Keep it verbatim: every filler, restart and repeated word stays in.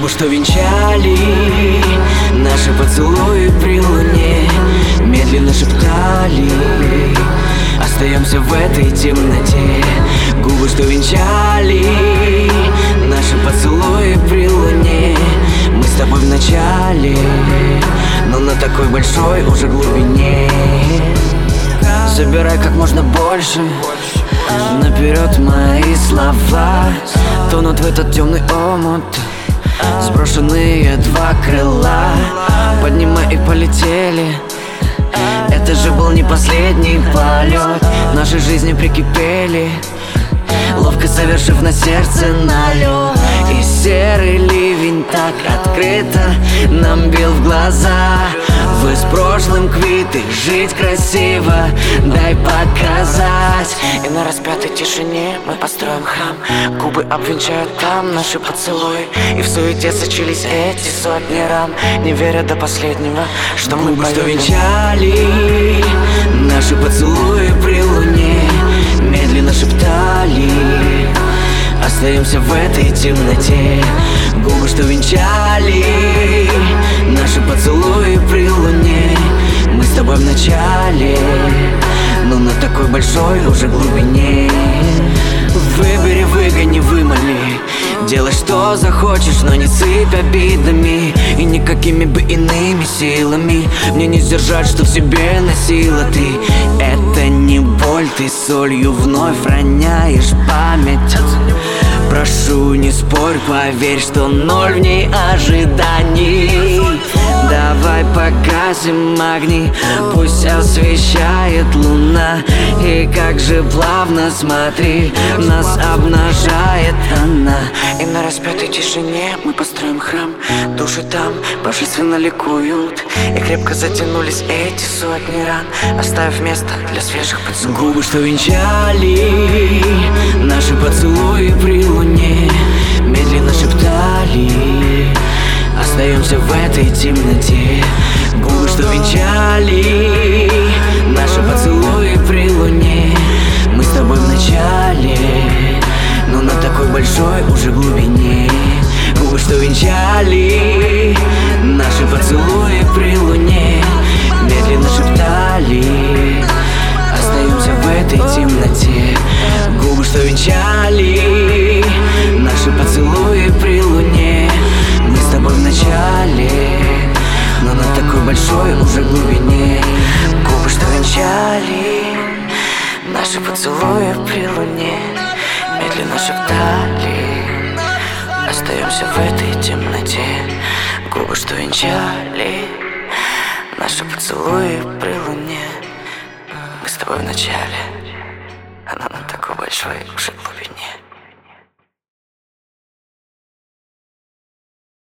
Губы, что венчали наши поцелуи при луне, медленно шептали: остаемся в этой темноте. Губы, что венчали наши поцелуи при луне, мы с тобой в начале, но на такой большой уже глубине. Забирай как можно больше, наперед мои слова тонут в этот темный омут. Сброшенные два крыла, поднимай и полетели. Это же был не последний полет, наши жизни прикипели, ловко совершив на сердце налет. И серый ливень так открыто нам бил в глаза. Вы с прошлым квиты, жить красиво, дай показать. И на распятой тишине мы построим храм, губы обвенчают там наши поцелуи, и в суете сочились эти сотни ран, не веря до последнего, что мы губы, что венчали наши поцелуи при луне, медленно шептали: остаемся в этой темноте. Губы, что венчали наши поцелуи при луне, мы с тобой в начале, но на такой большой уже глубине. Выбери, выгони, вымоли, делай что захочешь, но не сыпь обидами и никакими бы иными силами мне не сдержать, что в себе носила ты. Это не боль, ты солью вновь роняешь память. Прошу, не спорь, поверь, что ноль в ней ожиданий. Давай погасим огни, пусть освещает луна. И как же плавно, смотри, нас обнажает она. И на распятой тишине мы построим храм, души там божественно ликуют, и крепко затянулись эти сотни ран, оставив место для свежих поцелуев. Губы, что венчали наши поцелуи при луне, медленно шептали: остаемся в этой темноте. Губы, что венчали наши поцелуи при луне, мы с тобой в начале, но на такой большой уже глубине. Губы, что венчали наши поцелуи при луне, медленно шептали: остаемся в этой темноте. Губы, что венчали наши поцелуи при луне, мы с тобой в начале, но на такой большой уже глубине. Губы, что венчали наши поцелуи при луне, медленно шептали: остаемся в этой темноте. Губы, что венчали наши поцелуи при луне, мы с тобой в начале, она на такой большой уже глубине.